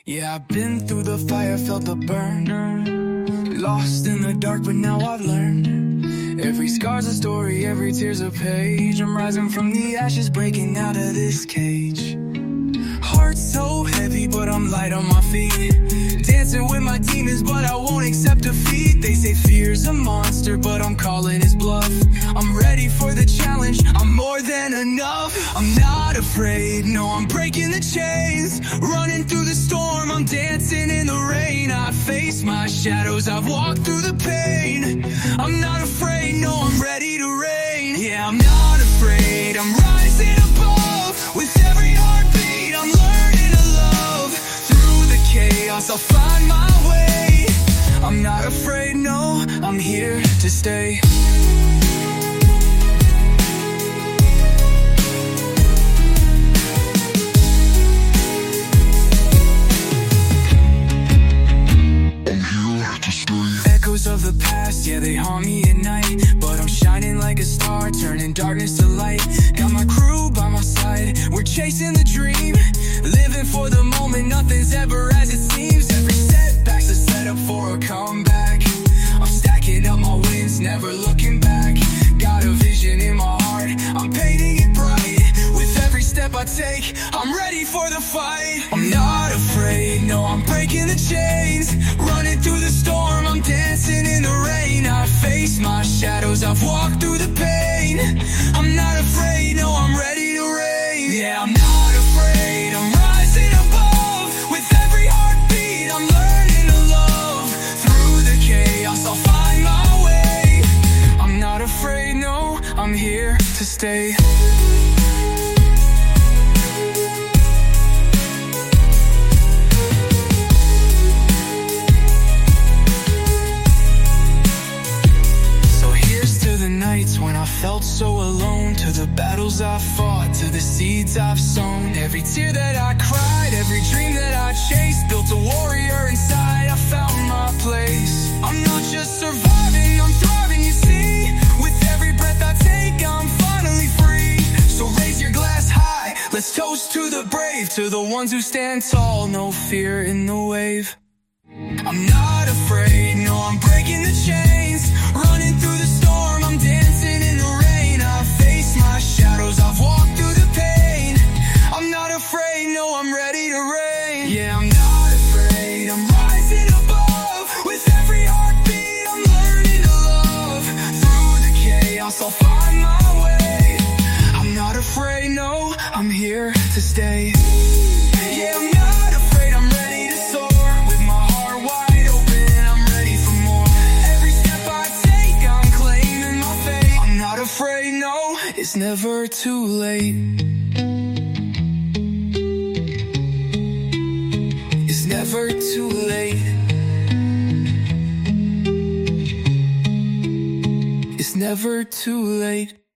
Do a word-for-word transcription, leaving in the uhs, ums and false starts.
Yeah, I've been through the fire, felt the burn. Lost in the dark, but now I've learned. Every scar's a story, every tear's a page. I'm rising from the ashes, breaking out of this cage. Heart so heavy, but I'm light on my feet. Dancing with my demons, but I won't accept defeat. They say fear's a monster, but I'm calling his bluff. I'm ready for the challenge, I'm more than enough. I'm not afraid, no, I'm breaking the chains. Running through the storm, I'm dancing in the rain. I face my shadows, I've walked through the pain. I'm not afraid, no, I'm ready to reign. Yeah, I'm not afraid, I'm rising above. With every heartbeat, I'm learning to love. Through the chaos, I'll find my way. I'm not afraid, no, I'm here to stay. Echoes of the past, yeah, they haunt me at night. But I'm shining like a star, turning darkness to light. Got my crew by my side, we're chasing the dream. Living for the moment, nothing's ever as it seems. Every setback's a setup for a comeback. I'm stacking up my wins, never looking back. Got a vision in my heart, I'm painting it bright. With every step I take, I'm ready for the fight. I'm not afraid, no, I'm breaking the chains. Running through the storm, I'm dancing in the rain. I face my shadows, I've walked through the pain. I'm not afraid, no, I'm ready to reign. Yeah, I'm not afraid, I'm rising above. With every heartbeat, I'm learning to love. Through the chaos, I'll find my way. I'm not afraid, no, I'm here to stay. When I felt so alone, to the battles I fought, to the seeds I've sown. Every tear that I cried, every dream that I chased, built a warrior inside, I found my place. I'm not just surviving, I'm thriving, you see. With every breath I take, I'm finally free. So raise your glass high, let's toast to the brave, to the ones who stand tall, no fear in the wave. I'm not afraid, no, I'm breaking the chains. Running through the storm, I'm dancing in the rain. I face my shadows, I've walked through the pain. I'm not afraid, no, I'm ready to reign. Yeah, I'm not afraid, I'm rising above. With every heartbeat, I'm learning to love. Through the chaos, I'll find my way. I'm not afraid, no, I'm here to stay. Yeah, I'm not afraid, I'm ready to soar. With my heart wide open, I'm ready for more. Every step I take, I'm claiming my fate. I'm not afraid, no, it's never too late. It's never too late. It's never too late.